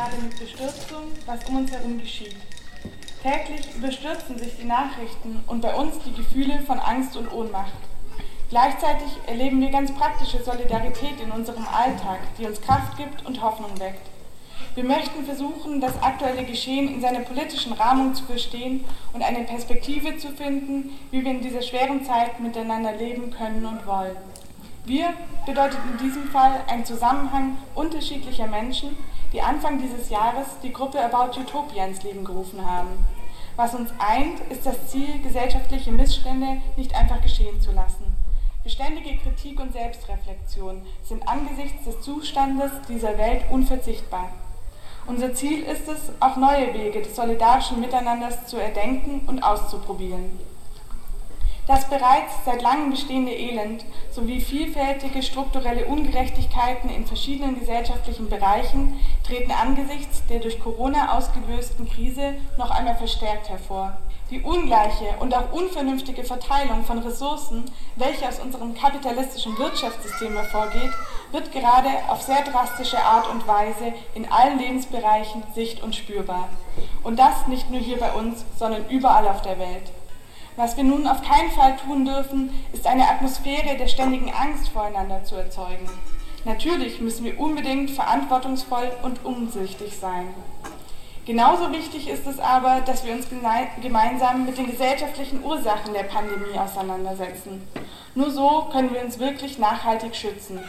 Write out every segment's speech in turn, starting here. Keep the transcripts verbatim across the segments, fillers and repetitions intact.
gerade mit Bestürzung, was um uns herum geschieht. Täglich überstürzen sich die Nachrichten und bei uns die Gefühle von Angst und Ohnmacht. Gleichzeitig erleben wir ganz praktische Solidarität in unserem Alltag, die uns Kraft gibt und Hoffnung weckt. Wir möchten versuchen, das aktuelle Geschehen in seiner politischen Rahmung zu verstehen und eine Perspektive zu finden, wie wir in dieser schweren Zeit miteinander leben können und wollen. Wir bedeutet in diesem Fall ein Zusammenhang unterschiedlicher Menschen, die Anfang dieses Jahres die Gruppe About Utopia ins Leben gerufen haben. Was uns eint, ist das Ziel, gesellschaftliche Missstände nicht einfach geschehen zu lassen. Beständige Kritik und Selbstreflexion sind angesichts des Zustandes dieser Welt unverzichtbar. Unser Ziel ist es, auch neue Wege des solidarischen Miteinanders zu erdenken und auszuprobieren. Das bereits seit langem bestehende Elend sowie vielfältige strukturelle Ungerechtigkeiten in verschiedenen gesellschaftlichen Bereichen treten angesichts der durch Corona ausgelösten Krise noch einmal verstärkt hervor. Die ungleiche und auch unvernünftige Verteilung von Ressourcen, welche aus unserem kapitalistischen Wirtschaftssystem hervorgeht, wird gerade auf sehr drastische Art und Weise in allen Lebensbereichen sicht- und spürbar. Und das nicht nur hier bei uns, sondern überall auf der Welt. Was wir nun auf keinen Fall tun dürfen, ist eine Atmosphäre der ständigen Angst voreinander zu erzeugen. Natürlich müssen wir unbedingt verantwortungsvoll und umsichtig sein. Genauso wichtig ist es aber, dass wir uns gemeinsam mit den gesellschaftlichen Ursachen der Pandemie auseinandersetzen. Nur so können wir uns wirklich nachhaltig schützen.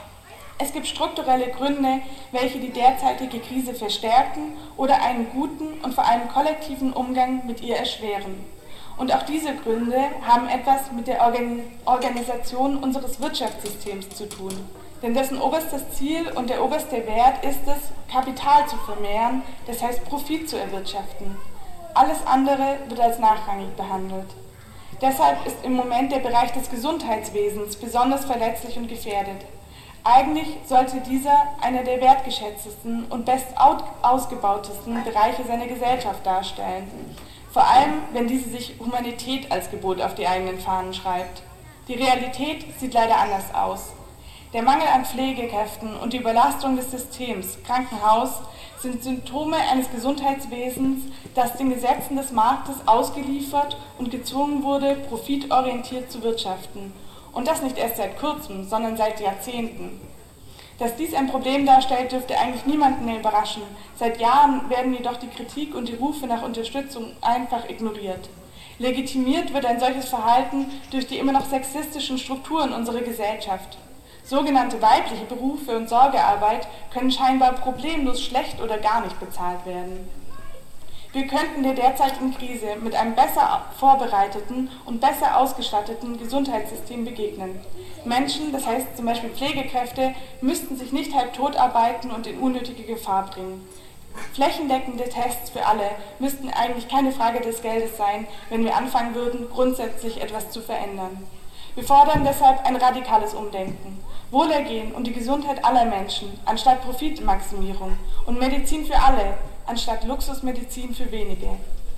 Es gibt strukturelle Gründe, welche die derzeitige Krise verstärken oder einen guten und vor allem kollektiven Umgang mit ihr erschweren. Und auch diese Gründe haben etwas mit der Organ- Organisation unseres Wirtschaftssystems zu tun. Denn dessen oberstes Ziel und der oberste Wert ist es, Kapital zu vermehren, das heißt Profit zu erwirtschaften. Alles andere wird als nachrangig behandelt. Deshalb ist im Moment der Bereich des Gesundheitswesens besonders verletzlich und gefährdet. Eigentlich sollte dieser einer der wertgeschätztesten und best ausgebautesten Bereiche seiner Gesellschaft darstellen. Vor allem, wenn diese sich Humanität als Gebot auf die eigenen Fahnen schreibt. Die Realität sieht leider anders aus. Der Mangel an Pflegekräften und die Überlastung des Systems, Krankenhaus, sind Symptome eines Gesundheitswesens, das den Gesetzen des Marktes ausgeliefert und gezwungen wurde, profitorientiert zu wirtschaften. Und das nicht erst seit kurzem, sondern seit Jahrzehnten. Dass dies ein Problem darstellt, dürfte eigentlich niemanden mehr überraschen. Seit Jahren werden jedoch die Kritik und die Rufe nach Unterstützung einfach ignoriert. Legitimiert wird ein solches Verhalten durch die immer noch sexistischen Strukturen unserer Gesellschaft. Sogenannte weibliche Berufe und Sorgearbeit können scheinbar problemlos schlecht oder gar nicht bezahlt werden. Wir könnten der derzeitigen Krise mit einem besser vorbereiteten und besser ausgestatteten Gesundheitssystem begegnen. Menschen, das heißt zum Beispiel Pflegekräfte, müssten sich nicht halbtot arbeiten und in unnötige Gefahr bringen. Flächendeckende Tests für alle müssten eigentlich keine Frage des Geldes sein, wenn wir anfangen würden, grundsätzlich etwas zu verändern. Wir fordern deshalb ein radikales Umdenken. Wohlergehen und die Gesundheit aller Menschen anstatt Profitmaximierung und Medizin für alle anstatt Luxusmedizin für wenige.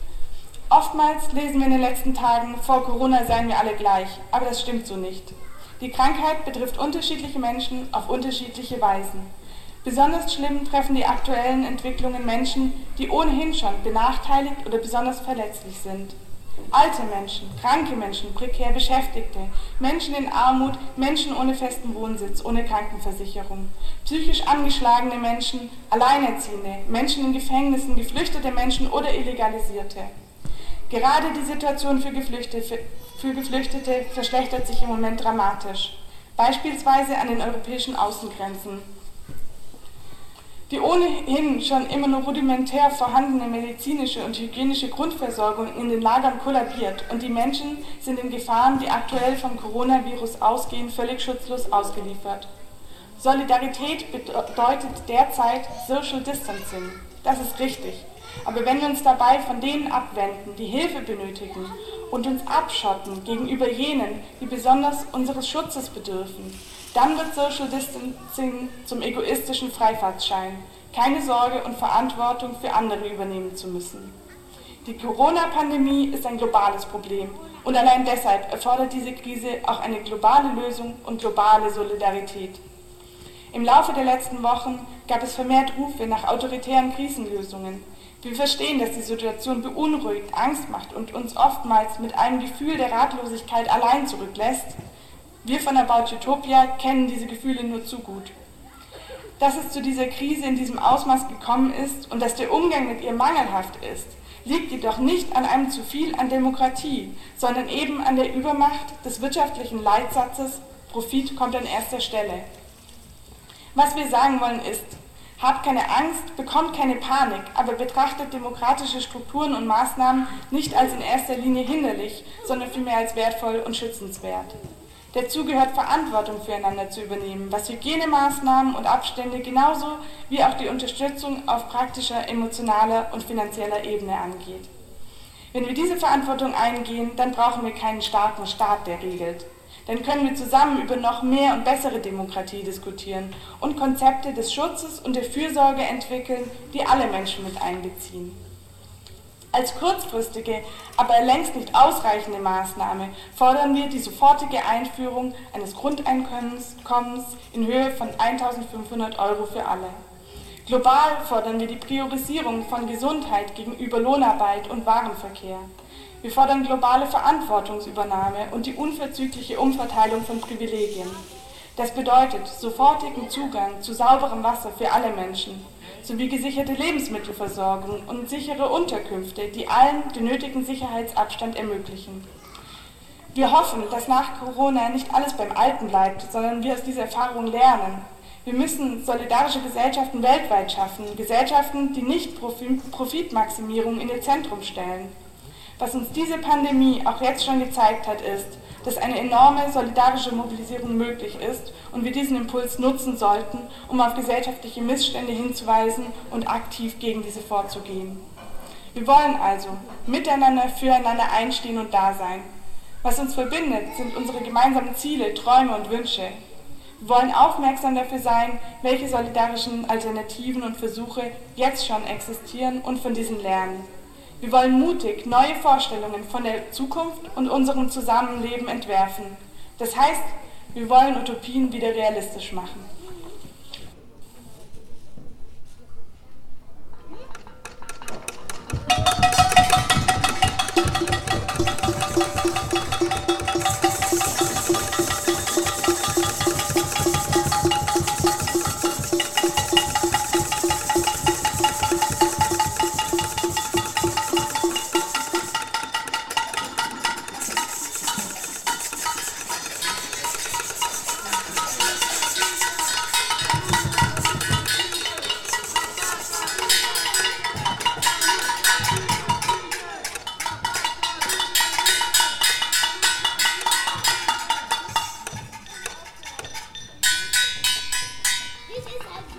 Oftmals lesen wir in den letzten Tagen, vor Corona seien wir alle gleich, aber das stimmt so nicht. Die Krankheit betrifft unterschiedliche Menschen auf unterschiedliche Weisen. Besonders schlimm treffen die aktuellen Entwicklungen Menschen, die ohnehin schon benachteiligt oder besonders verletzlich sind. Alte Menschen, kranke Menschen, prekär Beschäftigte, Menschen in Armut, Menschen ohne festen Wohnsitz, ohne Krankenversicherung, psychisch angeschlagene Menschen, Alleinerziehende, Menschen in Gefängnissen, geflüchtete Menschen oder Illegalisierte. Gerade die Situation für Geflüchtete, für Geflüchtete verschlechtert sich im Moment dramatisch, beispielsweise an den europäischen Außengrenzen. Die ohnehin schon immer nur rudimentär vorhandene medizinische und hygienische Grundversorgung in den Lagern kollabiert und die Menschen sind den Gefahren, die aktuell vom Coronavirus ausgehen, völlig schutzlos ausgeliefert. Solidarität bedeutet derzeit Social Distancing. Das ist richtig. Aber wenn wir uns dabei von denen abwenden, die Hilfe benötigen und uns abschotten gegenüber jenen, die besonders unseres Schutzes bedürfen, dann wird Social Distancing zum egoistischen Freifahrtschein, keine Sorge und Verantwortung für andere übernehmen zu müssen. Die Corona-Pandemie ist ein globales Problem und allein deshalb erfordert diese Krise auch eine globale Lösung und globale Solidarität. Im Laufe der letzten Wochen gab es vermehrt Rufe nach autoritären Krisenlösungen. Wir verstehen, dass die Situation beunruhigt, Angst macht und uns oftmals mit einem Gefühl der Ratlosigkeit allein zurücklässt. Wir von About Utopia kennen diese Gefühle nur zu gut. Dass es zu dieser Krise in diesem Ausmaß gekommen ist und dass der Umgang mit ihr mangelhaft ist, liegt jedoch nicht an einem zu viel an Demokratie, sondern eben an der Übermacht des wirtschaftlichen Leitsatzes, Profit kommt an erster Stelle. Was wir sagen wollen ist, habt keine Angst, bekommt keine Panik, aber betrachtet demokratische Strukturen und Maßnahmen nicht als in erster Linie hinderlich, sondern vielmehr als wertvoll und schützenswert. Dazu gehört Verantwortung füreinander zu übernehmen, was Hygienemaßnahmen und Abstände genauso wie auch die Unterstützung auf praktischer, emotionaler und finanzieller Ebene angeht. Wenn wir diese Verantwortung eingehen, dann brauchen wir keinen starken Staat, der regelt. Dann können wir zusammen über noch mehr und bessere Demokratie diskutieren und Konzepte des Schutzes und der Fürsorge entwickeln, die alle Menschen mit einbeziehen. Als kurzfristige, aber längst nicht ausreichende Maßnahme fordern wir die sofortige Einführung eines Grundeinkommens in Höhe von eintausendfünfhundert Euro für alle. Global fordern wir die Priorisierung von Gesundheit gegenüber Lohnarbeit und Warenverkehr. Wir fordern globale Verantwortungsübernahme und die unverzügliche Umverteilung von Privilegien. Das bedeutet sofortigen Zugang zu sauberem Wasser für alle Menschen, sowie gesicherte Lebensmittelversorgung und sichere Unterkünfte, die allen den nötigen Sicherheitsabstand ermöglichen. Wir hoffen, dass nach Corona nicht alles beim Alten bleibt, sondern wir aus dieser Erfahrung lernen. Wir müssen solidarische Gesellschaften weltweit schaffen, Gesellschaften, die nicht Profitmaximierung in ihr Zentrum stellen. Was uns diese Pandemie auch jetzt schon gezeigt hat, ist, dass eine enorme solidarische Mobilisierung möglich ist und wir diesen Impuls nutzen sollten, um auf gesellschaftliche Missstände hinzuweisen und aktiv gegen diese vorzugehen. Wir wollen also miteinander, füreinander einstehen und da sein. Was uns verbindet, sind unsere gemeinsamen Ziele, Träume und Wünsche. Wir wollen aufmerksam dafür sein, welche solidarischen Alternativen und Versuche jetzt schon existieren und von diesen lernen. Wir wollen mutig neue Vorstellungen von der Zukunft und unserem Zusammenleben entwerfen. Das heißt, wir wollen Utopien wieder realistisch machen.